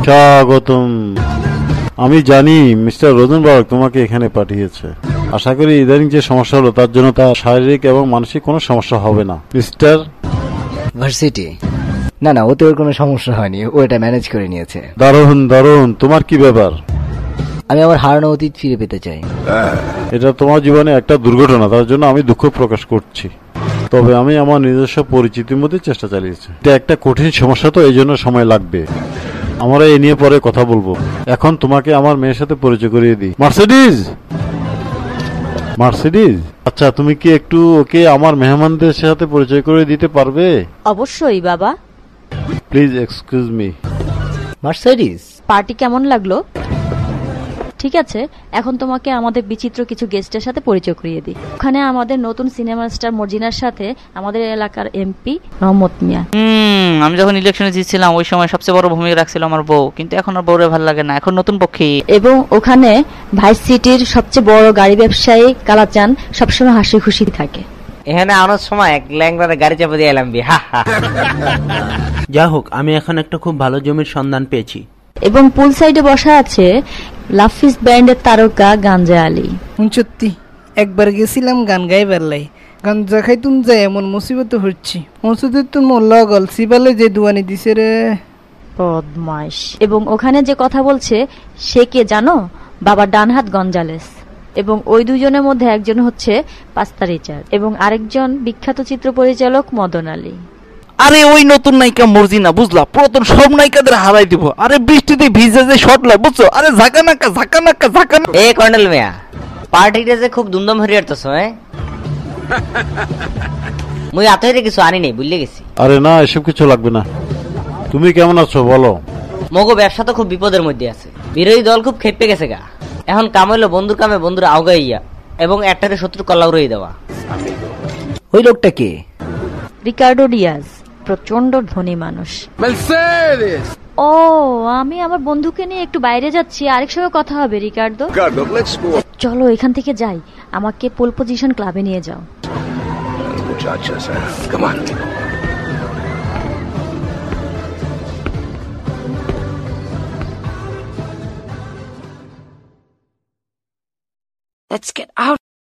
স্বাগতম। আমি জানি মিস্টার রোজেনবার্গ তোমাকে এখানে পাঠিয়েছে। আশা করি ইদানিং যে সমস্যা হলো তার জন্য তার শারীরিক এবং মানসিক কোনো সমস্যা হবে না। মিস্টার ভার্সিটি, না না, ওতে ওর কোনো সমস্যা হয়নি, ও এটা ম্যানেজ করে নিয়েছে। দারুণ দারুণ। তোমার কি ব্যাপার? আমি আমার হারানো অতীত ফিরে পেতে চাই। এটা তোমার জীবনে একটা দুর্ঘটনা, তার জন্য আমি দুঃখ প্রকাশ করছি। তবে আমি আমার নিজস্ব পরিচিতির মধ্যে চেষ্টা চালিয়েছি। এটা একটা কঠিন সমস্যা, তো এই জন্য সময় লাগবে। আমরা এই নিয়ে পরে কথা বলবো। এখন তোমাকে আমার মেয়ের সাথে পরিচয় করিয়ে দিই। মার্সিডিজ, মার্সিডিজ, আচ্ছা তুমি কি একটু ওকে আমার মেহমানদের সাথে পরিচয় করে দিতে পারবে? অবশ্যই বাবা। Please excuse me. Mercedes, party কেমন লাগলো? ঠিক আছে, এখন তোমাকে আমাদের বিচিত্র কিছু গেস্টের সাথে পরিচয় করিয়ে দিই। ওখানে আমাদের নতুন সিনেমা স্টার মর্জিনার সাথে আমাদের এলাকার এমপি রহমত মিয়া। আমি যখন ইলেকশনে জিতছিলাম ওই সময় সবচেয়ে বড় ভূমিকা রাখছিল আমার বউ, কিন্তু এখন আর বউরে ভালো লাগে না, এখন নতুন পক্ষী। এবং ওখানে ভাইস সিটির সবচেয়ে বড় গাড়ি ব্যবসায়ী কালাচান সবসময় হাসি খুশি থাকে। এখানে আনার সময় এক ল্যাংড়ার গাড়ি চাপে দিয়ে এলাম। যা হোক, আমি এখন একটা খুব ভালো জমির সন্ধান পেয়েছি। এবং পুল সাইডে বসা আছে লাফিস ব্যান্ডের তারকা গাঞ্জা আলী। সত্যি একবার গেছিলাম গান গাইবার লাই, গাঞ্জা খাইতুন যায় এমন মুসিবত হচ্ছে। মসুদের তো মোল্লা গল সিবালে যে দুয়ানি দিছে রে, বদমাইশ। এবং ওখানে যে কথা বলছে সে কে জানো? বাবা ডানহাত গঞ্জালেস। এবং ওই দুজনের মধ্যে একজন হচ্ছে পাস্তা রিচার্ড এবং আরেকজন বিখ্যাত চিত্র পরিচালক মদন আলী। আরে ওই নতুন নায়িকা মর্জিনা, বুঝলা, পুরাতন সব নায়িকাদের হারাই দিব। আরে বৃষ্টিতে ভিজে যে শর্ট লাই, বুঝছো? আরে ঝাঁকানাকা ঝাঁকানাকা ঝাঁকানা। এ কর্নেল মিয়া, পার্টিটা যে খুব ধুমধাম হয়ে আসতেছ। মুই আতইরে কিছু আনি নেই, বুঝলে গেছি। আরে না, এসব কিছু লাগবে না। তুমি কেমন আছো বলো? মগো ব্যবসা তো খুব বিপদের মধ্যে আছে। বিরোধী দল খুব খেপে গেছে গা। এখন কাম হইলো বন্ধুর কামে বন্ধুরা আউগাইয়া এবং একটাতে শত্রু কল্লা উড়াই দেওয়া। ওই লোকটা কে? রিকার্ডো ডিয়াজ, প্রচন্ড ধনী মানুষ। ও, আমি আমার বন্ধুকে নিয়ে একটু বাইরে যাচ্ছি, আরেক সঙ্গে কথা হবে। রিকার্ডো, চলো এখান থেকে যাই, আমাকে পোল পজিশন ক্লাবে নিয়ে যাও। Let's get